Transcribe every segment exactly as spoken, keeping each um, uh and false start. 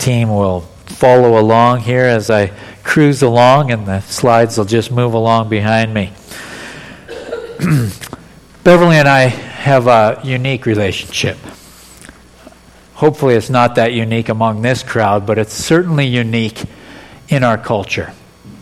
team will follow along here as I cruise along, and the slides will just move along behind me. Beverly and I have a unique relationship. Hopefully it's not that unique among this crowd, but it's certainly unique in our culture.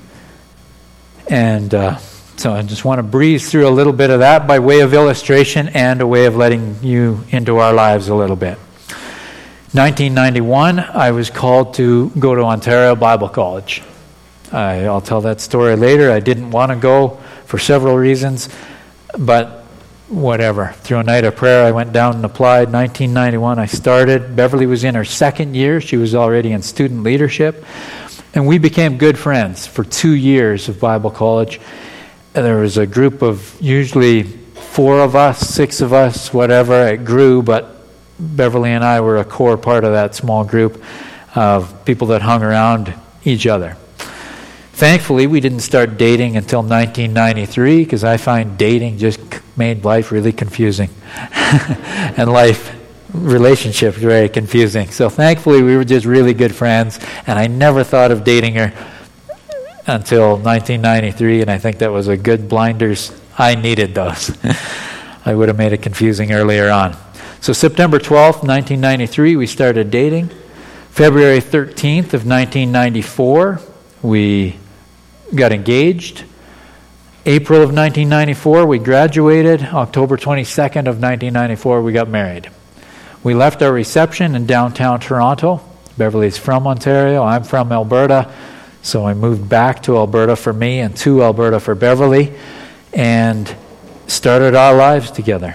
And uh, so I just want to breeze through a little bit of that by way of illustration and a way of letting you into our lives a little bit. nineteen ninety-one, I was called to go to Ontario Bible College. I, I'll tell that story later. I didn't want to go for several reasons, but whatever. Through a night of prayer, I went down and applied. nineteen ninety-one, I started. Beverly was in her second year. She was already in student leadership. And we became good friends for two years of Bible college. And there was a group of usually four of us, six of us, whatever. It grew, but Beverly and I were a core part of that small group of people that hung around each other. Thankfully, we didn't start dating until nineteen ninety-three, because I find dating just made life really confusing. And life, relationships, very confusing. So thankfully, we were just really good friends, and I never thought of dating her until nineteen ninety-three, and I think that was a good blinders. I needed those. I would have made it confusing earlier on. So September twelfth, nineteen ninety-three, we started dating. February thirteenth of nineteen ninety-four, we got engaged. April of nineteen ninety-four, we graduated. October twenty-second of nineteen ninety-four, we got married. We left our reception in downtown Toronto. Beverly's from Ontario. I'm from Alberta. So I moved back to Alberta for me and to Alberta for Beverly, and started our lives together.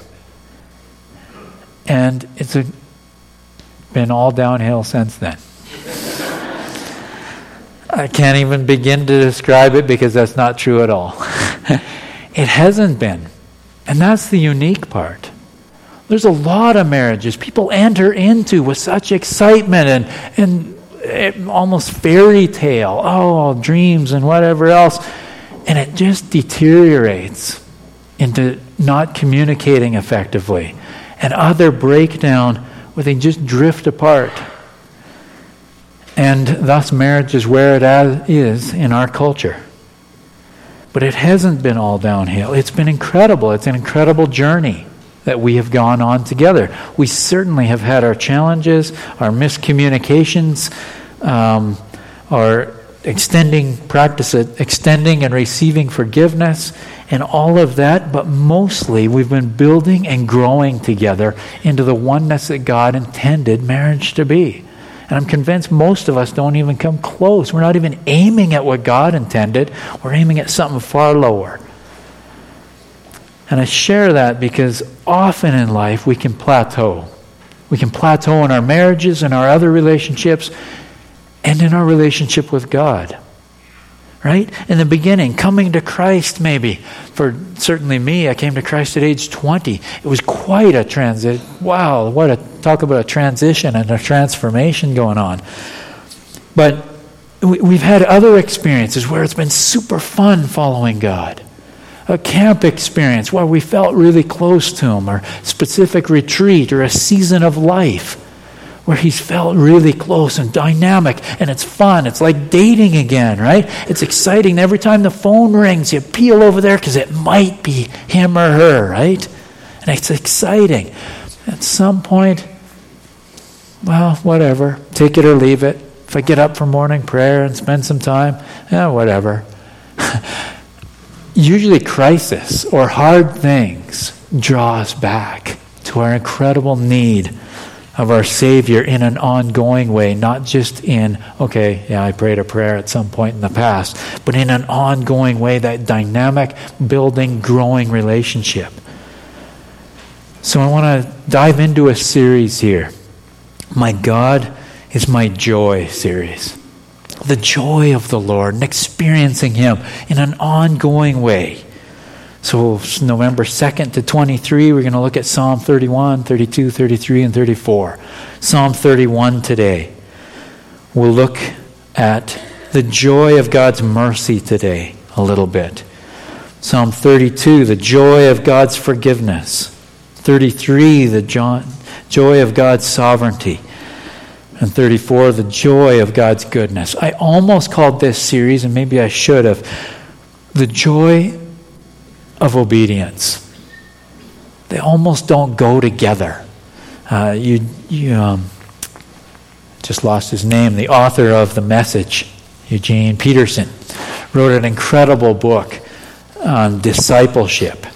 And it's a, been all downhill since then. I can't even begin to describe it, because that's not true at all. It hasn't been. And that's the unique part. There's a lot of marriages people enter into with such excitement and, and it, almost fairy tale, oh, dreams and whatever else. And it just deteriorates into not communicating effectively. And other breakdown where they just drift apart. And thus marriage is where it is in our culture. But it hasn't been all downhill. It's been incredible. It's an incredible journey that we have gone on together. We certainly have had our challenges, our miscommunications, um, our extending practice, extending and receiving forgiveness, and all of that. But mostly we've been building and growing together into the oneness that God intended marriage to be. And I'm convinced most of us don't even come close. We're not even aiming at what God intended. We're aiming at something far lower. And I share that because often in life we can plateau. We can plateau in our marriages and our other relationships and in our relationship with God. Right? In the beginning, coming to Christ maybe. For certainly me, I came to Christ at age twenty. It was quite a transit. Wow, what a talk about a transition and a transformation going on. But we, we've had other experiences where it's been super fun following God. A camp experience where we felt really close to Him, or specific retreat, or a season of life where He's felt really close and dynamic, and it's fun. It's like dating again, right? It's exciting. Every time the phone rings, you peel over there because it might be him or her, right? And it's exciting. At some point, well, whatever. Take it or leave it. If I get up for morning prayer and spend some time, yeah, whatever. Usually crisis or hard things draw us back to our incredible need of our Savior in an ongoing way, not just in, okay, yeah, I prayed a prayer at some point in the past, but in an ongoing way, that dynamic, building, growing relationship. So I want to dive into a series here. My God is My Joy series. The joy of the Lord and experiencing Him in an ongoing way. So November second to twenty-three, we're going to look at Psalm thirty-one, thirty-two, thirty-three, and thirty-four. Psalm thirty-one today. We'll look at the joy of God's mercy today a little bit. Psalm thirty-two, the joy of God's forgiveness. thirty-three, the joy of God's sovereignty. And thirty-four, the joy of God's goodness. I almost called this series, and maybe I should have, the joy of obedience. They almost don't go together. Uh, you you um, just lost his name. The author of The Message, Eugene Peterson, wrote an incredible book on discipleship.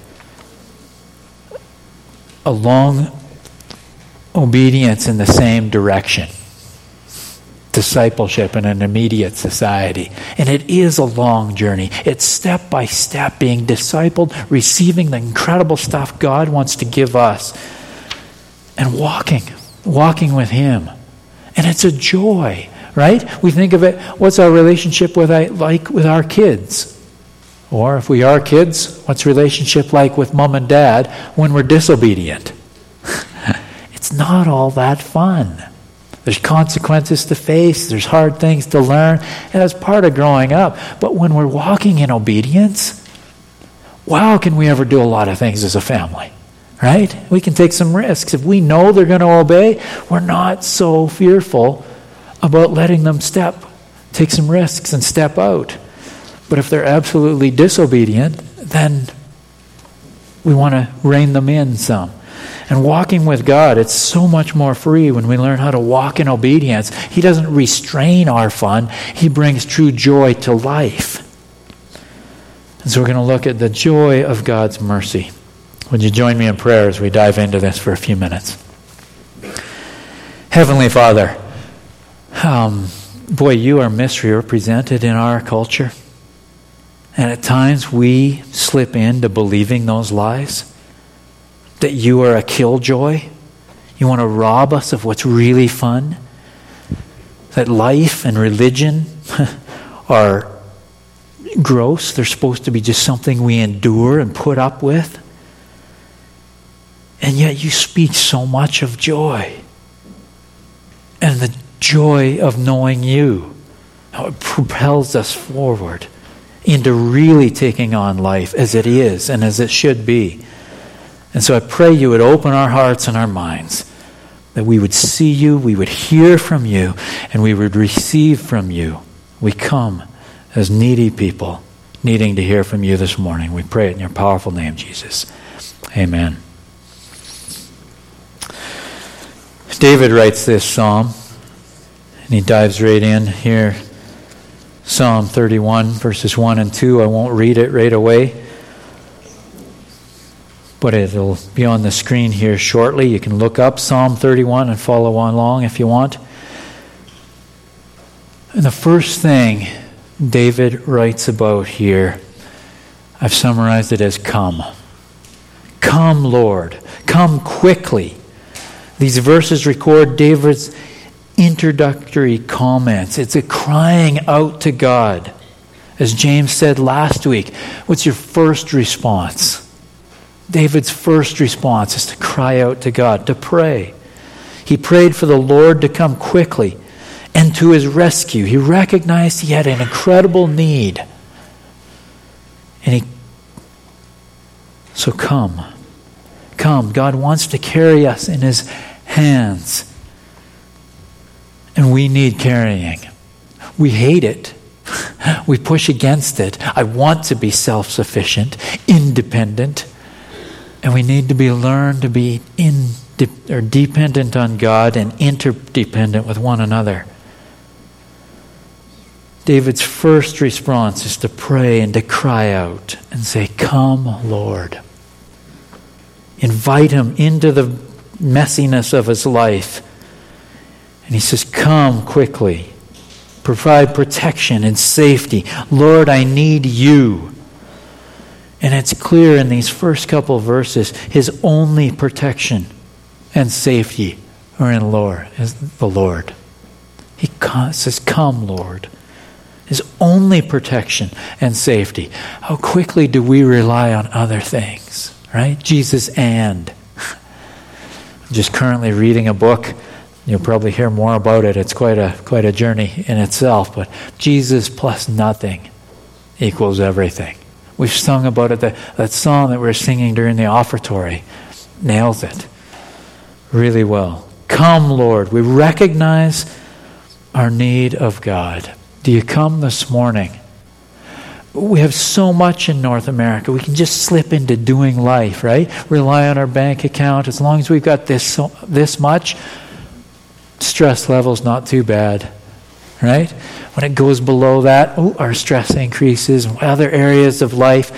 A long obedience in the same direction. Discipleship in an immediate society. And it is a long journey. It's step by step being discipled, receiving the incredible stuff God wants to give us, and walking, walking with Him. And it's a joy, right? We think of it, what's our relationship with like with our kids? Or if we are kids, what's relationship like with mom and dad when we're disobedient? It's not all that fun. There's consequences to face. There's hard things to learn. And that's part of growing up. But when we're walking in obedience, wow, can we ever do a lot of things as a family, right? We can take some risks. If we know they're going to obey, we're not so fearful about letting them step, take some risks and step out. But if they're absolutely disobedient, then we want to rein them in some. And walking with God, it's so much more free when we learn how to walk in obedience. He doesn't restrain our fun. He brings true joy to life. And so we're going to look at the joy of God's mercy. Would you join me in prayer as we dive into this for a few minutes? Heavenly Father, um, boy, you are misrepresented in our culture. And at times we slip into believing those lies. That you are a killjoy. You want to rob us of what's really fun. That life and religion are gross. They're supposed to be just something we endure and put up with. And yet you speak so much of joy. And the joy of knowing you. How it propels us forward into really taking on life as it is and as it should be. And so I pray you would open our hearts and our minds, that we would see you, we would hear from you, and we would receive from you. We come as needy people, needing to hear from you this morning. We pray it in your powerful name, Jesus. Amen. David writes this psalm, and he dives right in here. Psalm thirty-one, verses one and two. I won't read it right away, but it'll be on the screen here shortly. You can look up Psalm thirty-one and follow along if you want. And the first thing David writes about here, I've summarized it as come. Come, Lord. Come quickly. These verses record David's introductory comments. It's a crying out to God. As James said last week, what's your first response? David's first response is to cry out to God, to pray. He prayed for the Lord to come quickly and to his rescue. He recognized he had an incredible need. And he, so come. Come. God wants to carry us in his hands. And we need carrying. We hate it. We push against it. I want to be self-sufficient, independent. And we need to be learned to be in, or dependent on God and interdependent with one another. David's first response is to pray and to cry out and say, come, Lord. Invite him into the messiness of his life. And he says, come quickly. Provide protection and safety. Lord, I need you. And it's clear in these first couple of verses, his only protection and safety are in Lord, is the Lord. He says, come, Lord. His only protection and safety. How quickly do we rely on other things, right? Jesus and. I'm just currently reading a book. You'll probably hear more about it. It's quite a quite a journey in itself. But Jesus plus nothing equals everything. We've sung about it. That, that song that we're singing during the offertory nails it really well. Come, Lord. We recognize our need of God. Do you come this morning? We have so much in North America. We can just slip into doing life, right? Rely on our bank account. As long as we've got this so, this much, stress level's not too bad, right? When it goes below that, oh, our stress increases. In other areas of life,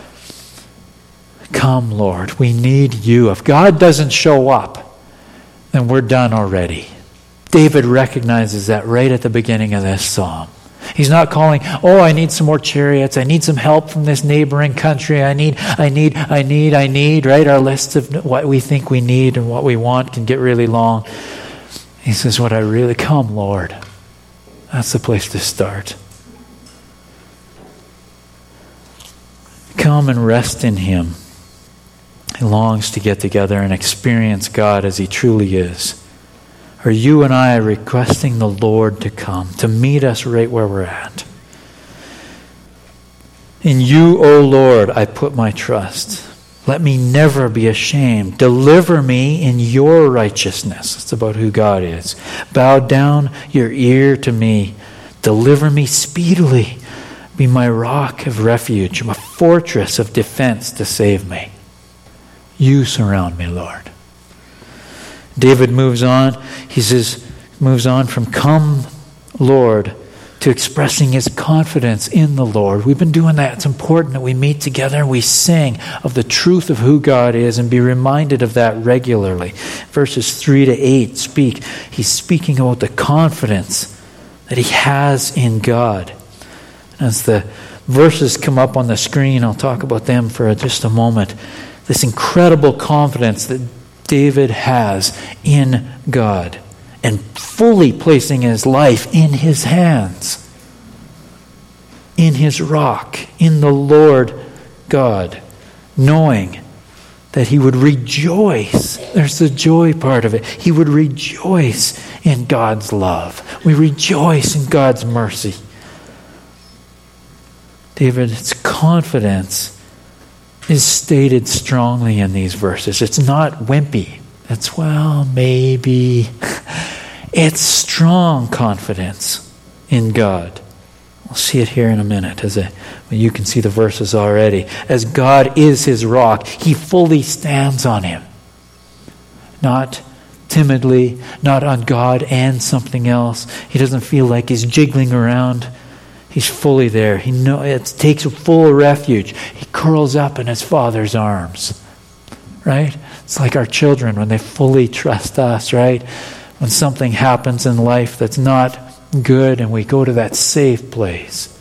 come, Lord, we need you. If God doesn't show up, then we're done already. David recognizes that right at the beginning of this psalm. He's not calling, oh, I need some more chariots. I need some help from this neighboring country. I need, I need, I need, I need, right? Our list of what we think we need and what we want can get really long. He says, what I really come, Lord. That's the place to start. Come and rest in him. He longs to get together and experience God as he truly is. Are you and I requesting the Lord to come, to meet us right where we're at? In you, O Lord, I put my trust. Let me never be ashamed. Deliver me in your righteousness. It's about who God is. Bow down your ear to me. Deliver me speedily. Be my rock of refuge, my fortress of defense to save me. You surround me, Lord. David moves on. He says, moves on from come, Lord, to expressing his confidence in the Lord. We've been doing that. It's important that we meet together and we sing of the truth of who God is and be reminded of that regularly. Verses three to eight speak. He's speaking about the confidence that he has in God. As the verses come up on the screen, I'll talk about them for just a moment. This incredible confidence that David has in God and fully placing his life in his hands, in his rock, in the Lord God, knowing that he would rejoice. There's the joy part of it. He would rejoice in God's love. We rejoice in God's mercy. David's confidence is stated strongly in these verses. It's not wimpy. It's, well, maybe. It's strong confidence in God. We'll see it here in a minute. As a, well, you can see the verses already. As God is his rock, he fully stands on him. Not timidly, not on God and something else. He doesn't feel like he's jiggling around. He's fully there. He know it takes a full refuge. He curls up in his Father's arms. Right? It's like our children when they fully trust us, right? When something happens in life that's not good and we go to that safe place.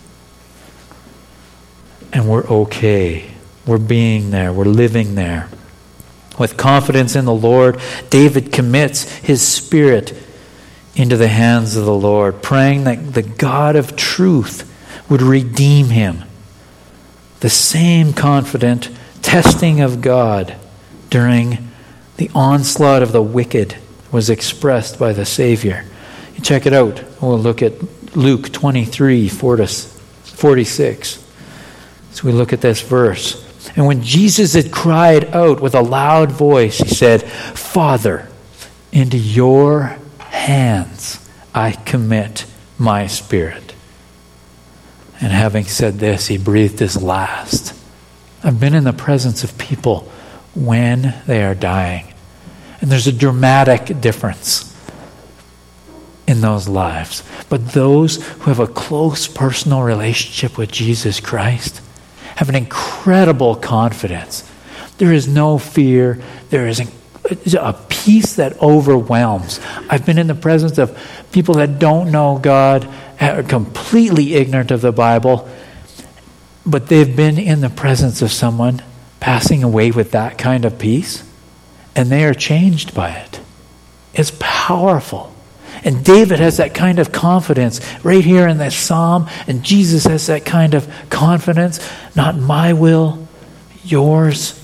And we're okay. We're being there. We're living there. With confidence in the Lord, David commits his spirit into the hands of the Lord, praying that the God of truth would redeem him. The same confident testing of God during the onslaught of the wicked was expressed by the Savior. You check it out. We'll look at Luke twenty-three, forty-six. So we look at this verse. And when Jesus had cried out with a loud voice, he said, Father, into your hands I commit my spirit. And having said this, he breathed his last. I've been in the presence of people when they are dying. And there's a dramatic difference in those lives. But those who have a close personal relationship with Jesus Christ have an incredible confidence. There is no fear. There is a peace that overwhelms. I've been in the presence of people that don't know God, are completely ignorant of the Bible, but they've been in the presence of someone passing away with that kind of peace, and they are changed by it. It's powerful. And David has that kind of confidence right here in this psalm, and Jesus has that kind of confidence. Not my will, yours.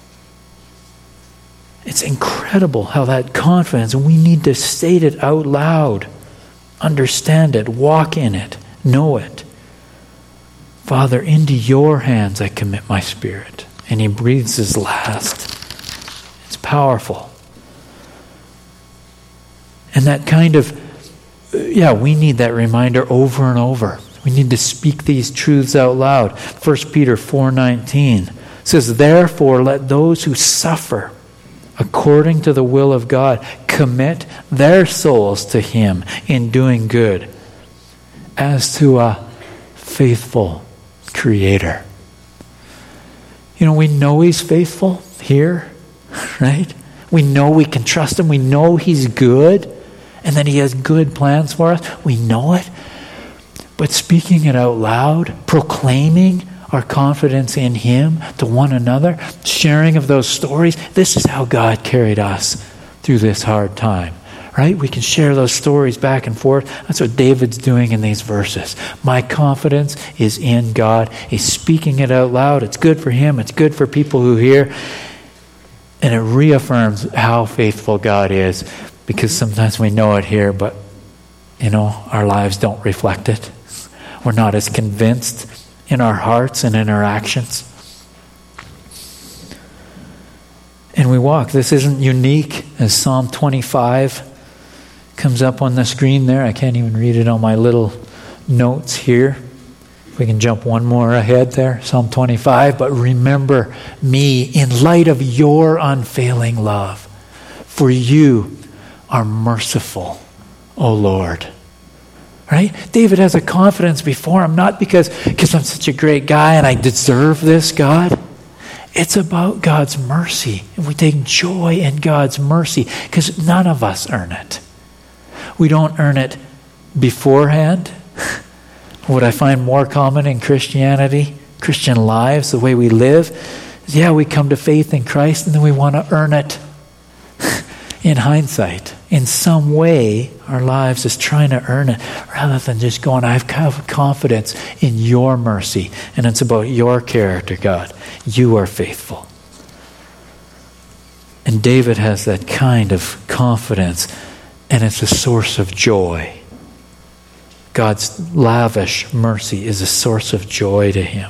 It's incredible how that confidence, and we need to state it out loud, understand it, walk in it, know it. Father, into your hands I commit my spirit. And he breathes his last. It's powerful. And that kind of yeah, we need that reminder over and over. We need to speak these truths out loud. First Peter four nineteen says, therefore let those who suffer according to the will of God commit their souls to him in doing good, as to a faithful Creator. You know, we know he's faithful here, right? We know we can trust him. We know he's good, and that he has good plans for us. We know it. But speaking it out loud, proclaiming our confidence in him to one another, sharing of those stories, this is how God carried us through this hard time, right? We can share those stories back and forth. That's what David's doing in these verses. My confidence is in God. He's speaking it out loud. It's good for him. It's good for people who hear. And it reaffirms how faithful God is, because sometimes we know it here, but, you know, our lives don't reflect it. We're not as convinced in our hearts and in our actions. And we walk. This isn't unique, as Psalm twenty-five comes up on the screen there. I can't even read it on my little notes here. If we can jump one more ahead there, Psalm twenty-five. But remember me in light of your unfailing love, for you are merciful, O Lord. Right? David has a confidence before him, not because, because I'm such a great guy and I deserve this, God. It's about God's mercy. And we take joy in God's mercy, because none of us earn it. We don't earn it beforehand. What I find more common in Christianity, Christian lives, the way we live, is yeah, we come to faith in Christ and then we want to earn it in hindsight. In some way, our lives is trying to earn it, rather than just going, I have confidence in your mercy, and it's about your character, God. You are faithful. And David has that kind of confidence, and it's a source of joy. God's lavish mercy is a source of joy to him.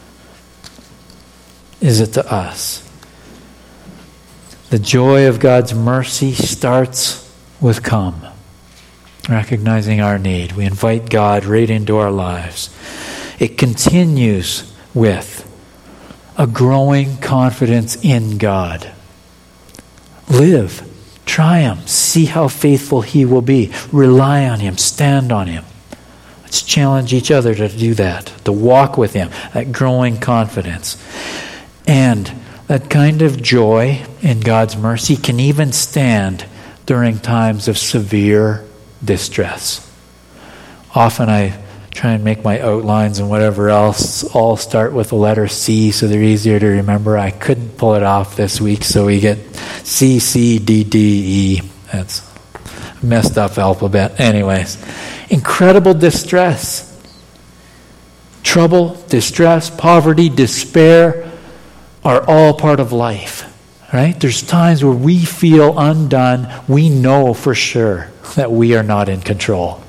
Is it to us? The joy of God's mercy starts with come, recognizing our need. We invite God right into our lives. It continues with a growing confidence in God. Live, try him, see how faithful he will be. Rely on him, stand on him. Let's challenge each other to do that, to walk with him, that growing confidence. And that kind of joy in God's mercy can even stand during times of severe distress. Often I try and make my outlines and whatever else all start with the letter C, so they're easier to remember. I couldn't pull it off this week, so we get C, C, D, D, E. That's a messed up alphabet. Anyways, incredible distress. Trouble, distress, poverty, despair are all part of life, right? There's times where we feel undone. We know for sure that we are not in control.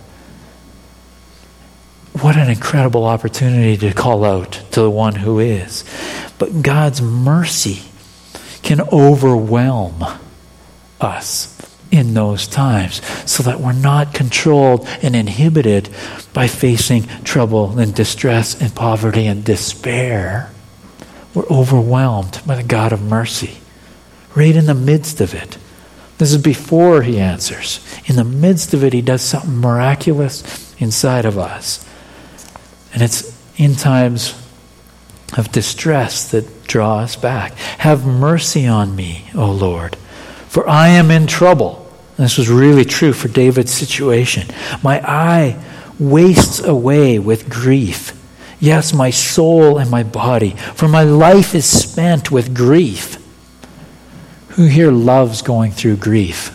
What an incredible opportunity to call out to the one who is. But God's mercy can overwhelm us in those times, so that we're not controlled and inhibited by facing trouble and distress and poverty and despair. We're overwhelmed by the God of mercy, right in the midst of it. This is before he answers. In the midst of it, he does something miraculous inside of us. And it's in times of distress that draw us back. Have mercy on me, O Lord, for I am in trouble. And this was really true for David's situation. My eye wastes away with grief. Yes, my soul and my body, for my life is spent with grief. Who here loves going through grief?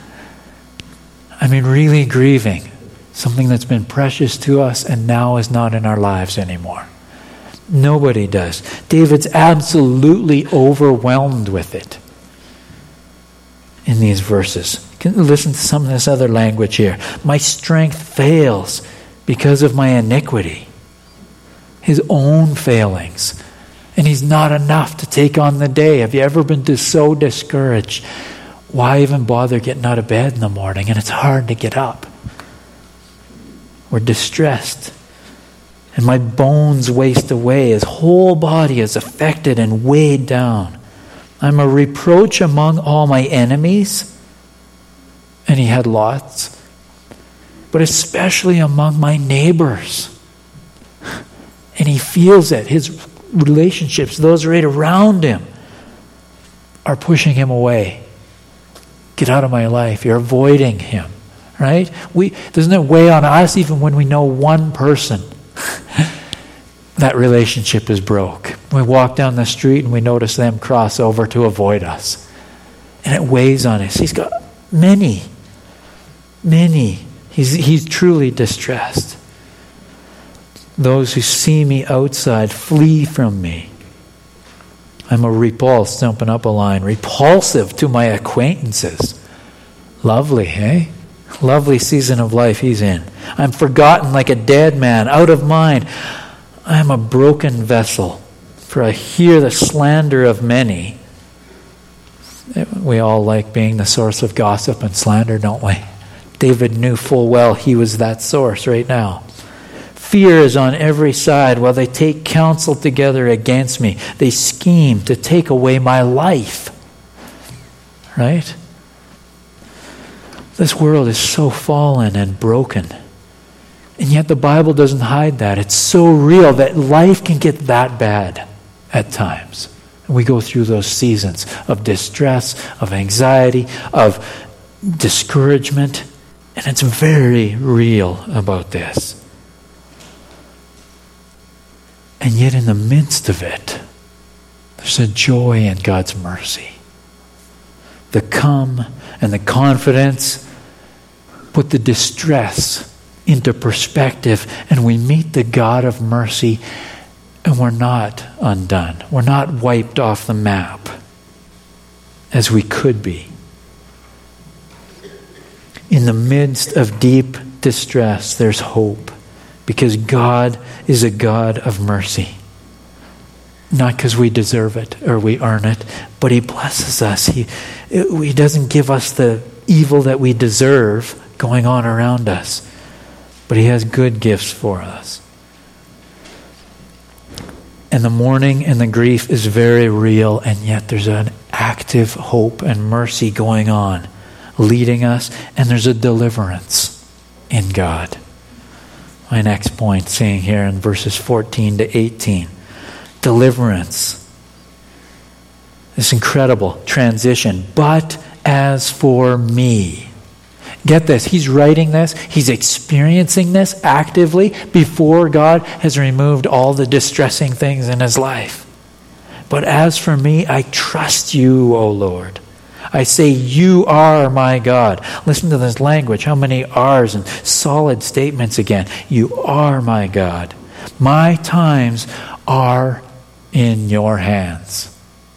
I mean, really grieving something that's been precious to us and now is not in our lives anymore. Nobody does. David's absolutely overwhelmed with it in these verses. Listen to some of this other language here. My strength fails because of my iniquity. His own failings. And he's not enough to take on the day. Have you ever been so discouraged? Why even bother getting out of bed in the morning? And it's hard to get up. We're distressed. And my bones waste away. His whole body is affected and weighed down. I'm a reproach among all my enemies. And he had lots. But especially among my neighbors. And he feels it. His relationships, those right around him, are pushing him away. Get out of my life. You're avoiding him. Right? We doesn't it weigh on us even when we know one person that relationship is broke. We walk down the street and we notice them cross over to avoid us. And it weighs on us. He's got many, many. He's, he's truly distressed. Those who see me outside flee from me. I'm a repulse, jumping up a line, repulsive to my acquaintances. Lovely, eh? Lovely season of life he's in. I'm forgotten like a dead man, out of mind. I am a broken vessel, for I hear the slander of many. We all like being the source of gossip and slander, don't we? David knew full well he was that source right now. Fear is on every side while they take counsel together against me. They scheme to take away my life. Right? This world is so fallen and broken. And yet the Bible doesn't hide that. It's so real that life can get that bad at times. And we go through those seasons of distress, of anxiety, of discouragement. And it's very real about this. And yet in the midst of it, there's a joy in God's mercy. The come and the confidence put the distress into perspective, and we meet the God of mercy, and we're not undone. We're not wiped off the map as we could be. In the midst of deep distress, there's hope, because God is a God of mercy. Not because we deserve it or we earn it, but he blesses us. He, he doesn't give us the evil that we deserve going on around us, but he has good gifts for us. And the mourning and the grief is very real, and yet there's an active hope and mercy going on, leading us, and there's a deliverance in God. My next point, seeing here in verses fourteen to eighteen. Deliverance. This incredible transition. But as for me. Get this, he's writing this, he's experiencing this actively before God has removed all the distressing things in his life. But as for me, I trust you, O Lord. I say, you are my God. Listen to this language. How many R's and solid statements again. You are my God. My times are in your hands.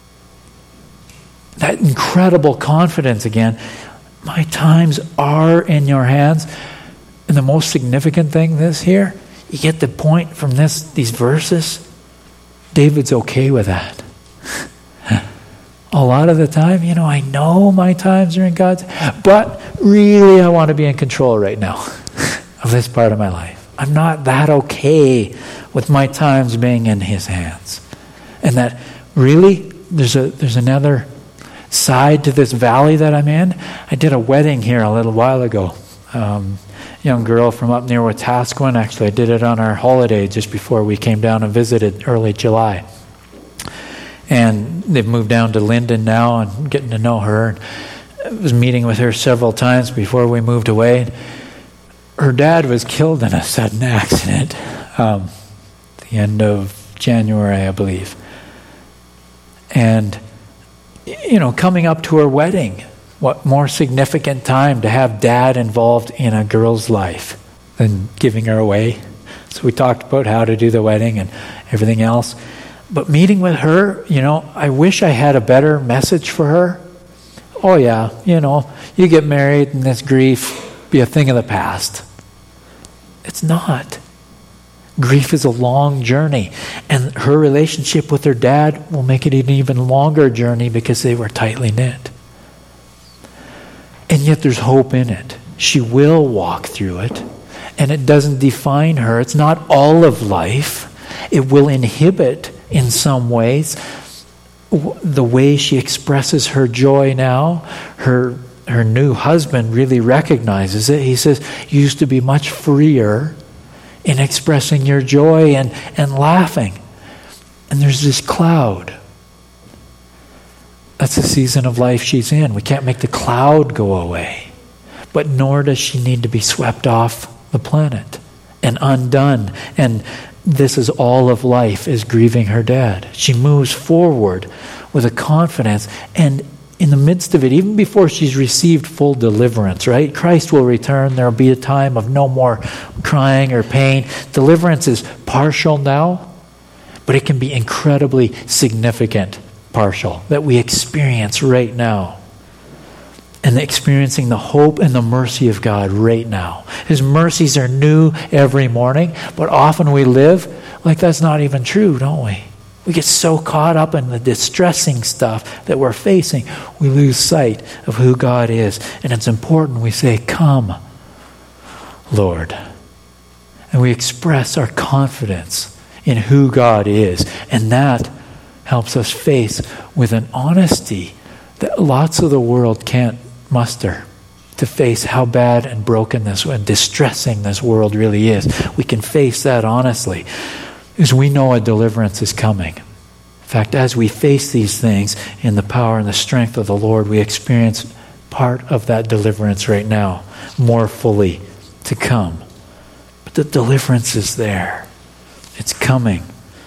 That incredible confidence again. My times are in your hands. And the most significant thing this here, you get the point from this these verses. David's okay with that. A lot of the time, you know, I know my times are in God's, but really I want to be in control right now of this part of my life. I'm not that okay with my times being in his hands. And that really, there's a there's another side to this valley that I'm in. I did a wedding here a little while ago. Um, young girl from up near Wetaskiwin. Actually, I did it on our holiday just before we came down and visited early July. And they've moved down to Linden now, and getting to know her. And I was meeting with her several times before we moved away. Her dad was killed in a sudden accident um, at the end of January, I believe. And, you know, coming up to her wedding, what more significant time to have dad involved in a girl's life than giving her away? So we talked about how to do the wedding and everything else. But meeting with her, you know, I wish I had a better message for her. Oh yeah, you know, you get married and this grief be a thing of the past. It's not. Grief is a long journey. And her relationship with her dad will make it an even longer journey because they were tightly knit. And yet there's hope in it. She will walk through it. And it doesn't define her. It's not all of life. It will inhibit, in some ways, the way she expresses her joy now. Her her new husband really recognizes it. He says, you used to be much freer in expressing your joy and, and laughing. And there's this cloud. That's the season of life she's in. We can't make the cloud go away. But nor does she need to be swept off the planet and undone. And this is all of life, is grieving her dad. She moves forward with a confidence, and in the midst of it, even before she's received full deliverance, right? Christ will return. There will be a time of no more crying or pain. Deliverance is partial now, but it can be incredibly significant partial that we experience right now. And experiencing the hope and the mercy of God right now. His mercies are new every morning, but often we live like that's not even true, don't we? We get so caught up in the distressing stuff that we're facing, we lose sight of who God is. And it's important we say, come, Lord. And we express our confidence in who God is. And that helps us face with an honesty that lots of the world can't muster, to face how bad and broken this and distressing this world really is. We can face that honestly, because we know a deliverance is coming. In fact, as we face these things in the power and the strength of the Lord, we experience part of that deliverance right now, more fully to come. But the deliverance is there. It's coming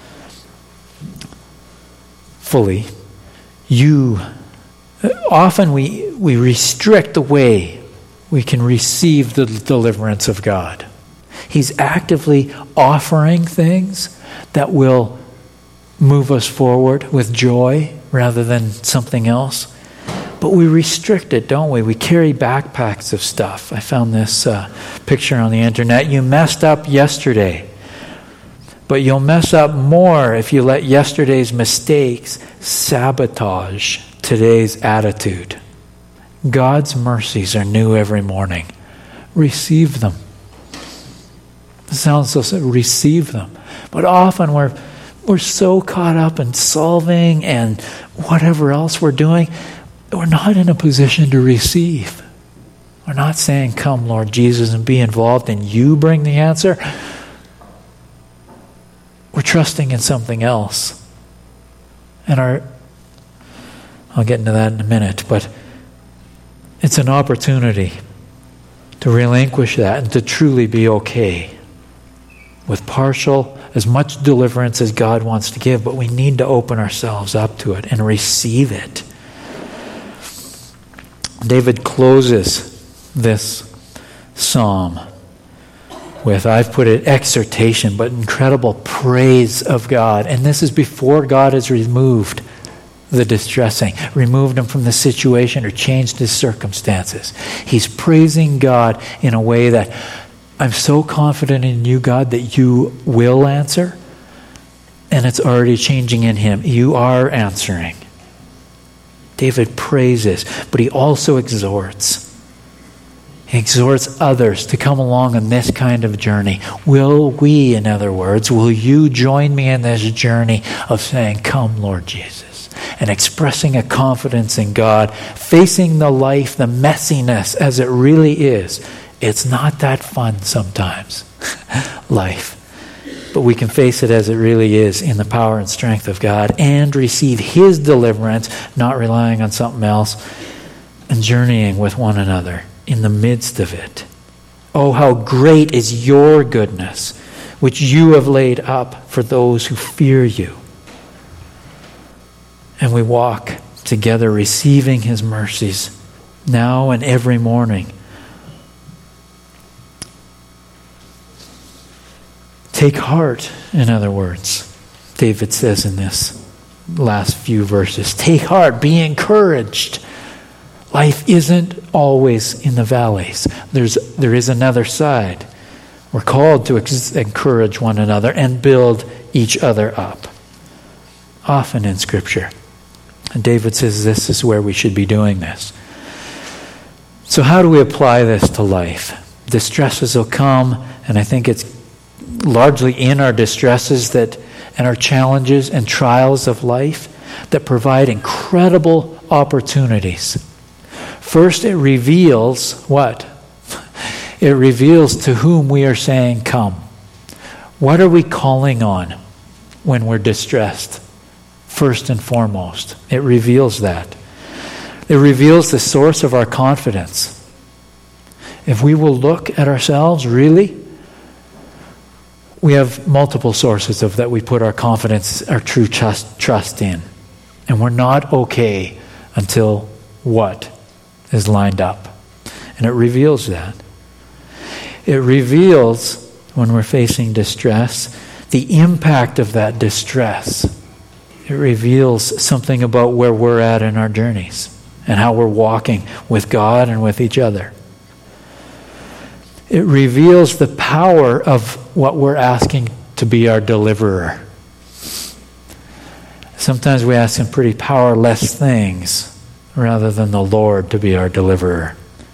fully. You Often we, we restrict the way we can receive the deliverance of God. He's actively offering things that will move us forward with joy rather than something else. But we restrict it, don't we? We carry backpacks of stuff. I found this uh, picture on the internet. You messed up yesterday, but you'll mess up more if you let yesterday's mistakes sabotage today's attitude. God's mercies are new every morning. Receive them. It sounds so simple. Receive them. But often we're we're so caught up in solving and whatever else we're doing, we're not in a position to receive. We're not saying, come, Lord Jesus, and be involved, and you bring the answer. We're trusting in something else. And our I'll get into that in a minute, but it's an opportunity to relinquish that and to truly be okay with partial, as much deliverance as God wants to give, but we need to open ourselves up to it and receive it. David closes this psalm with, I've put it, exhortation, but incredible praise of God. And this is before God has removed the distressing, removed him from the situation or changed his circumstances. He's praising God in a way that, I'm so confident in you, God, that you will answer, and it's already changing in him. You are answering. David praises, but he also exhorts. He exhorts others to come along on this kind of journey. Will we, in other words, will you join me in this journey of saying, come, Lord Jesus? And expressing a confidence in God, facing the life, the messiness as it really is. It's not that fun sometimes, life. But we can face it as it really is in the power and strength of God and receive his deliverance, not relying on something else, and journeying with one another in the midst of it. Oh, how great is your goodness, which you have laid up for those who fear you. And we walk together receiving his mercies now and every morning. Take heart, in other words, David says in this last few verses. Take heart, be encouraged. Life isn't always in the valleys. There's there is another side. We're called to ex- encourage one another and build each other up. Often in Scripture. And David says this is where we should be doing this. So how do we apply this to life? Distresses will come And I think it's largely in our distresses that, and our challenges and trials of life that provide incredible opportunities. First, it reveals what? It reveals to whom we are saying, come. What are we calling on when we're distressed? First and foremost, it reveals that. It reveals the source of our confidence. If we will look at ourselves, really, we have multiple sources of that we put our confidence, our true trust, trust in. And we're not okay until what is lined up. And it reveals that. It reveals, when we're facing distress, the impact of that distress. It reveals something about where we're at in our journeys and how we're walking with God and with each other. It reveals the power of what we're asking to be our deliverer. Sometimes we ask some pretty powerless things rather than the Lord to be our deliverer.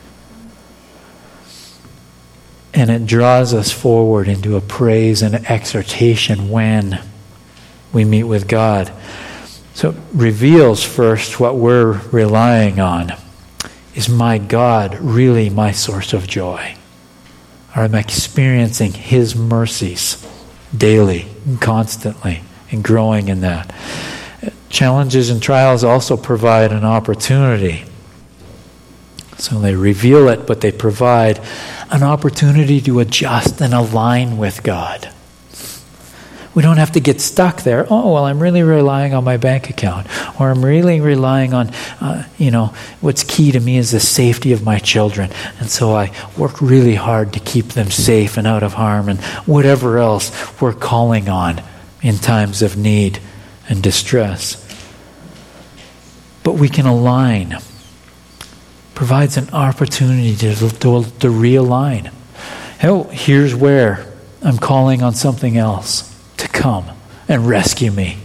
And it draws us forward into a praise and exhortation when we meet with God. So it reveals first what we're relying on. Is my God really my source of joy? Or am I experiencing His mercies daily and constantly and growing in that? Challenges and trials also provide an opportunity. So they reveal it, but they provide an opportunity to adjust and align with God. We don't have to get stuck there. Oh, well, I'm really relying on my bank account. Or I'm really relying on, uh, you know, what's key to me is the safety of my children. And so I work really hard to keep them safe and out of harm and whatever else we're calling on in times of need and distress. But we can align. Provides an opportunity to, to, to realign. Oh, here's where I'm calling on something else to come and rescue me.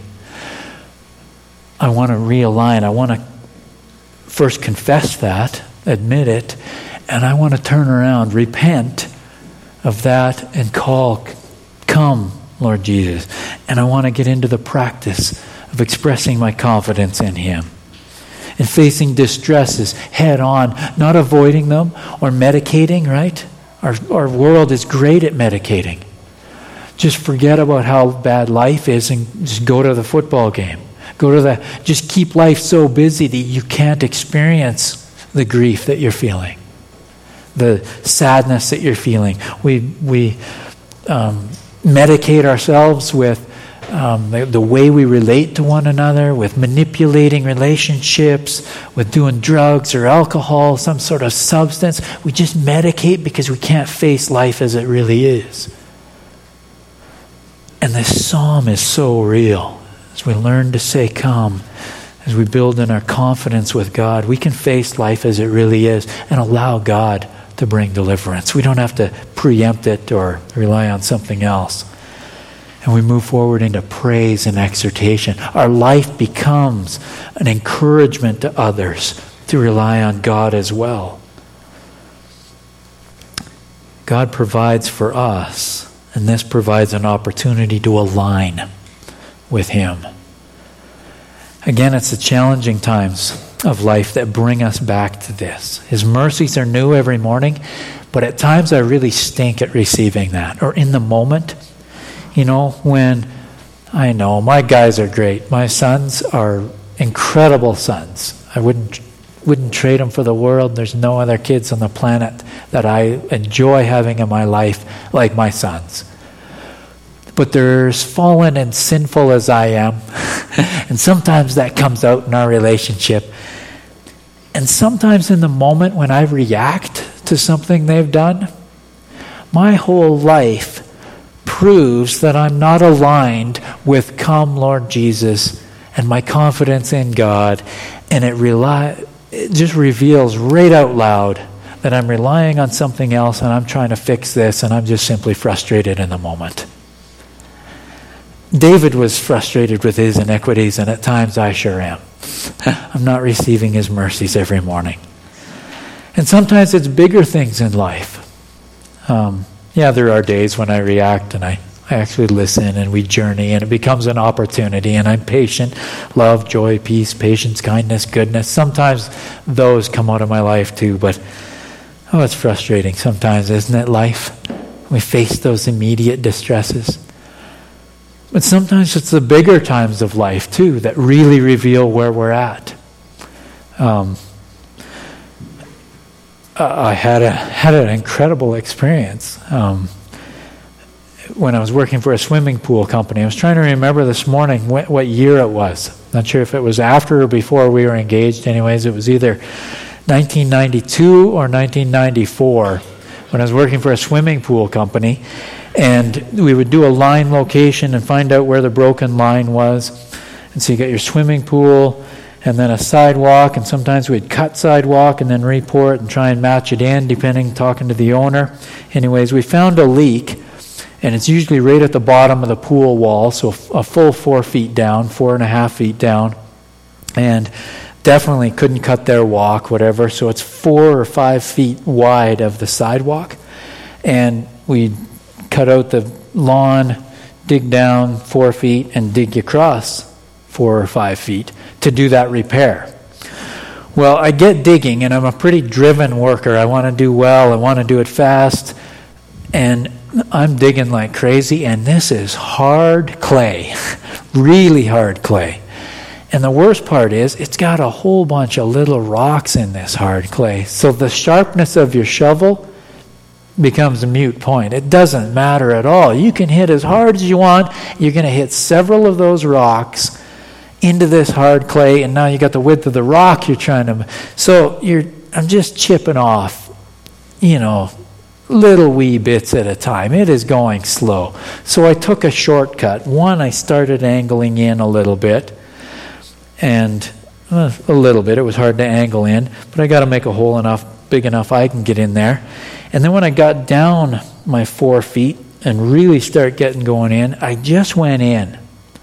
I want to realign. I want to first confess that, admit it, and I want to turn around, repent of that and call, come, Lord Jesus. And I want to get into the practice of expressing my confidence in Him. And facing distresses head on, not avoiding them or medicating, right? Our, our world is great at medicating. Just forget about how bad life is and just go to the football game. Go to the, just keep life so busy that you can't experience the grief that you're feeling, the sadness that you're feeling. We, we um, medicate ourselves with Um, the, the way we relate to one another, with manipulating relationships, with doing drugs or alcohol, some sort of substance. We just medicate because we can't face life as it really is. And this psalm is so real. As we learn to say come, as we build in our confidence with God, we can face life as it really is and allow God to bring deliverance. We don't have to preempt it or rely on something else. And we move forward into praise and exhortation. Our life becomes an encouragement to others to rely on God as well. God provides for us, and this provides an opportunity to align with Him. Again, it's the challenging times of life that bring us back to this. His mercies are new every morning, but at times I really stink at receiving that. Or in the moment, you know, when I know my guys are great. My sons are incredible sons. I wouldn't wouldn't trade them for the world. There's no other kids on the planet that I enjoy having in my life like my sons. But they're as fallen and sinful as I am. And sometimes that comes out in our relationship. And sometimes in the moment when I react to something they've done, my whole life proves that I'm not aligned with come, Lord Jesus, and my confidence in God. And it, rely, it just reveals right out loud that I'm relying on something else and I'm trying to fix this and I'm just simply frustrated in the moment. David was frustrated with his iniquities, and at times I sure am. I'm not receiving His mercies every morning. And sometimes it's bigger things in life. Um, yeah, there are days when I react and I, I actually listen and we journey and it becomes an opportunity and I'm patient. Love, joy, peace, patience, kindness, goodness. Sometimes those come out of my life too, but oh, it's frustrating sometimes, isn't it, life? We face those immediate distresses. But sometimes it's the bigger times of life too that really reveal where we're at. Um, I had a had an incredible experience um, when I was working for a swimming pool company. I was trying to remember this morning what, what year it was. Not sure if it was after or before we were engaged. Anyways, it was either nineteen ninety-two or nineteen ninety-four when I was working for a swimming pool company. And we would do a line location and find out where the broken line was. And so you got your swimming pool and then a sidewalk, and sometimes we'd cut sidewalk and then report and try and match it in, depending, talking to the owner. Anyways, we found a leak, and it's usually right at the bottom of the pool wall, so a full four feet down, four and a half feet down, and definitely couldn't cut their walk, whatever, so it's four or five feet wide of the sidewalk, and we cut out the lawn, dig down four feet, and dig across four or five feet to do that repair. Well, I get digging, and I'm a pretty driven worker. I want to do well. I want to do it fast. And I'm digging like crazy, and this is hard clay, really hard clay. And the worst part is it's got a whole bunch of little rocks in this hard clay. So the sharpness of your shovel becomes a moot point. It doesn't matter at all. You can hit as hard as you want. You're going to hit several of those rocks into this hard clay, and now you got the width of the rock you're trying to... So you're, I'm just chipping off, you know, little wee bits at a time. It is going slow. So I took a shortcut. One, I started angling in a little bit, and uh, a little bit. It was hard to angle in, but I got to make a hole enough, big enough I can get in there. And then when I got down my four feet and really start getting going in, I just went in.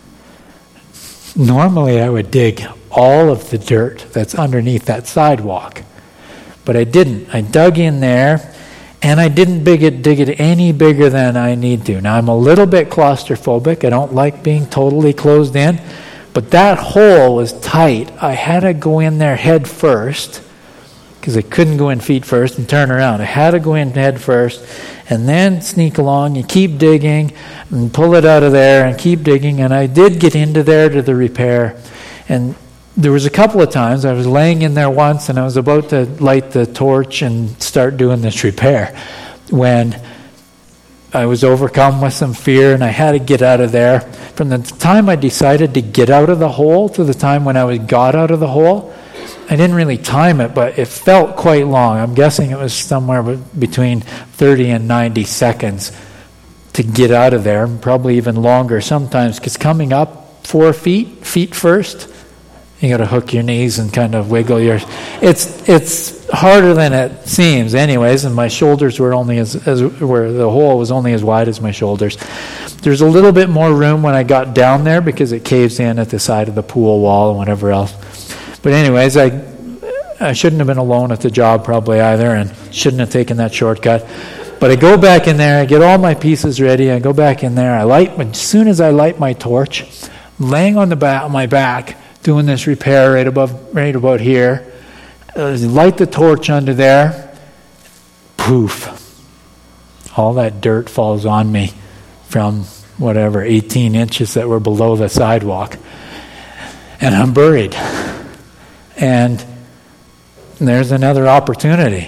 Normally I would dig all of the dirt that's underneath that sidewalk, but I didn't. I dug in there, and I didn't dig it, dig it any bigger than I need to. Now, I'm a little bit claustrophobic. I don't like being totally closed in, but that hole was tight. I had to go in there head first, because I couldn't go in feet first and turn around. I had to go in head first and then sneak along. You keep digging and pull it out of there and keep digging. And I did get into there to the repair. And there was a couple of times I was laying in there once and I was about to light the torch and start doing this repair when I was overcome with some fear and I had to get out of there. From the time I decided to get out of the hole to the time when I was got out of the hole, I didn't really time it, but it felt quite long. I'm guessing it was somewhere between thirty and ninety seconds to get out of there, probably even longer sometimes, because coming up four feet, feet first, you got to hook your knees and kind of wiggle your... It's it's harder than it seems anyways, and my shoulders were only as, as where the hole was only as wide as my shoulders. There's a little bit more room when I got down there because it caves in at the side of the pool wall and whatever else. But anyways, I I shouldn't have been alone at the job probably either, and shouldn't have taken that shortcut. But I go back in there, I get all my pieces ready, I go back in there, I light, as soon as I light my torch, I'm laying on the back, on my back, doing this repair right above, right about here, uh, light the torch under there, poof, all that dirt falls on me from whatever, eighteen inches that were below the sidewalk, and I'm buried. And there's another opportunity.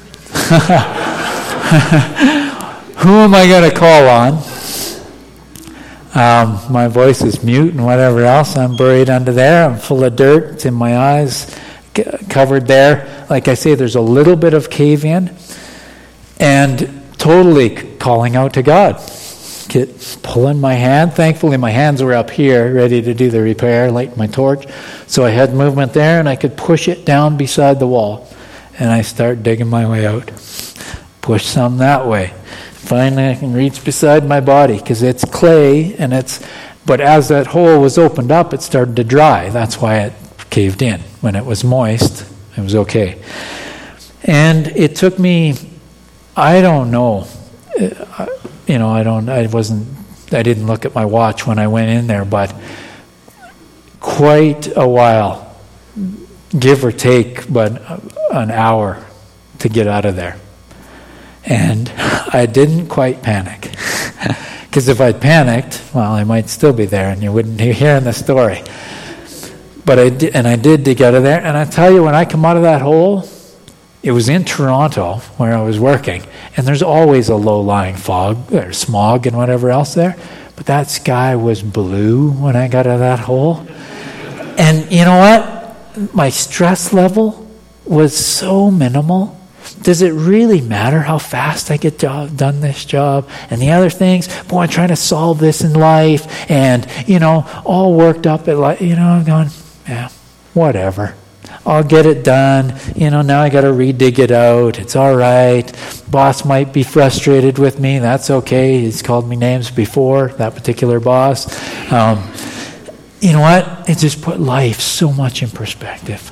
Who am I going to call on? Um, my voice is mute and whatever else. I'm buried under there. I'm full of dirt. It's in my eyes, c- covered there. Like I say, there's a little bit of cave in. And totally calling out to God. Get, pulling my hand. Thankfully, my hands were up here, ready to do the repair, light my torch. So I had movement there, and I could push it down beside the wall. And I start digging my way out. Push some that way. Finally, I can reach beside my body, because it's clay, and it's... But as that hole was opened up, it started to dry. That's why it caved in. When it was moist, it was okay. And it took me, I don't know... you know, I don't, I wasn't, I didn't look at my watch when I went in there, but quite a while, give or take, but an hour to get out of there. And I didn't quite panic. Because if I panicked, well, I might still be there and you wouldn't be hearing the story. But I did, and I did dig out of there. And I tell you, when I come out of that hole, it was in Toronto where I was working. And there's always a low-lying fog or smog and whatever else there. But that sky was blue when I got out of that hole. And you know what? My stress level was so minimal. Does it really matter how fast I get job, done this job and the other things? Boy, I'm trying to solve this in life and, you know, all worked up at life. You know, I'm going, yeah, whatever. I'll get it done. You know, now I got to re-dig it out. It's all right. Boss might be frustrated with me. That's okay. He's called me names before, that particular boss. Um, you know what? It just put life so much in perspective.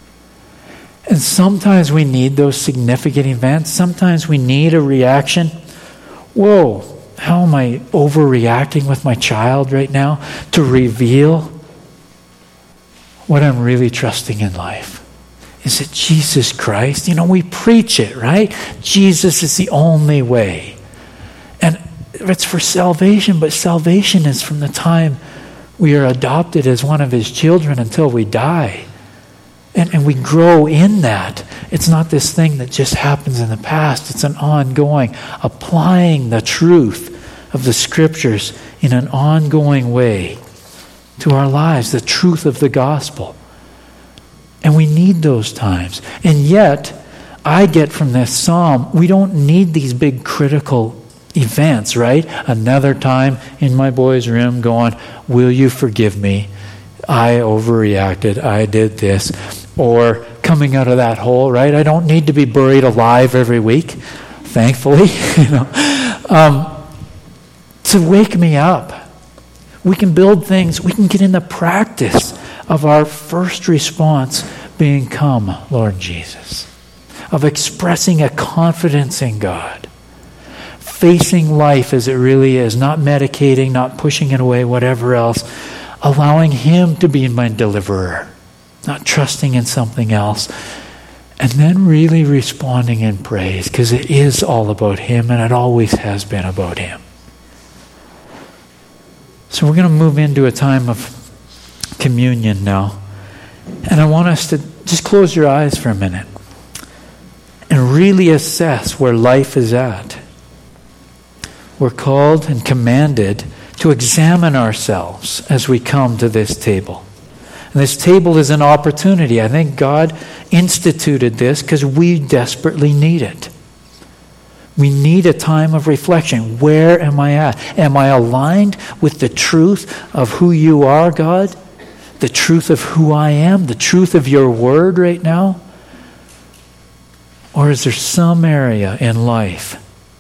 And sometimes we need those significant events. Sometimes we need a reaction. Whoa, how am I overreacting with my child right now? To reveal what I'm really trusting in life. Is it Jesus Christ? You know, we preach it, right? Jesus is the only way. And it's for salvation, but salvation is from the time we are adopted as one of his children until we die. And, and we grow in that. It's not this thing that just happens in the past. It's an ongoing, applying the truth of the Scriptures in an ongoing way to our lives, the truth of the gospel. And we need those times. And yet, I get from this psalm, we don't need these big critical events, right? Another time in my boy's room going, will you forgive me? I overreacted. I did this. Or coming out of that hole, right? I don't need to be buried alive every week, thankfully, you know, um, to wake me up. We can build things. We can get in the practice of our first response being, come, Lord Jesus. Of expressing a confidence in God. Facing life as it really is. Not medicating, not pushing it away, whatever else. Allowing him to be my deliverer. Not trusting in something else. And then really responding in praise. Because it is all about him and it always has been about him. So we're going to move into a time of communion now. And I want us to just close your eyes for a minute. And really assess where life is at. We're called and commanded to examine ourselves as we come to this table. And this table is an opportunity. I think God instituted this because we desperately need it. We need a time of reflection. Where am I at? Am I aligned with the truth of who you are, God? The truth of who I am? The truth of your word right now? Or is there some area in life,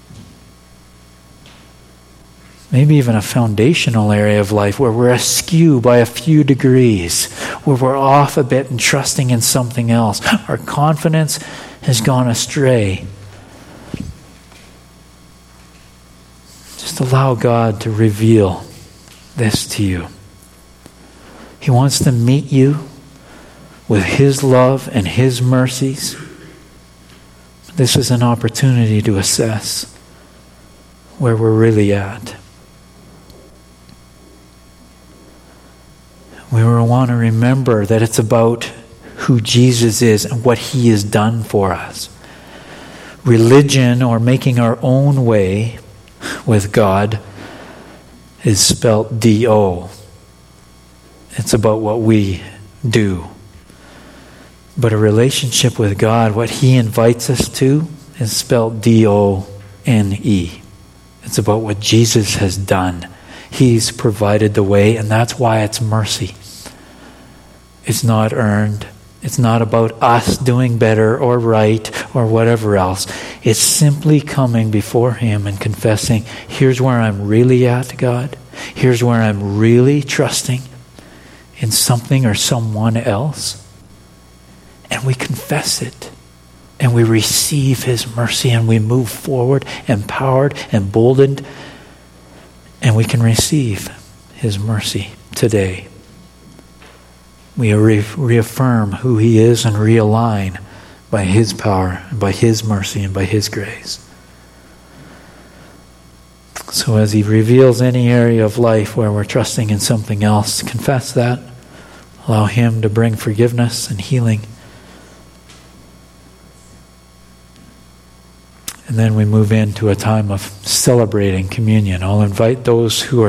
maybe even a foundational area of life, where we're askew by a few degrees, where we're off a bit and trusting in something else? Our confidence has gone astray. Just allow God to reveal this to you. He wants to meet you with his love and his mercies. This is an opportunity to assess where we're really at. We want to remember that it's about who Jesus is and what he has done for us. Religion, or making our own way with God, is spelt D O. It's about what we do. But a relationship with God, what he invites us to, is spelled D O N E. It's about what Jesus has done. He's provided the way, and that's why it's mercy. It's not earned. It's not about us doing better or right or whatever else. It's simply coming before him and confessing, here's where I'm really at, God. Here's where I'm really trusting in something or someone else. And we confess it. And we receive His mercy, and we move forward, empowered, emboldened, and we can receive His mercy today. We re- reaffirm who He is and realign by His power, and by His mercy, and by His grace. So as He reveals any area of life where we're trusting in something else, confess that. Allow Him to bring forgiveness and healing. And then we move into a time of celebrating communion. I'll invite those who are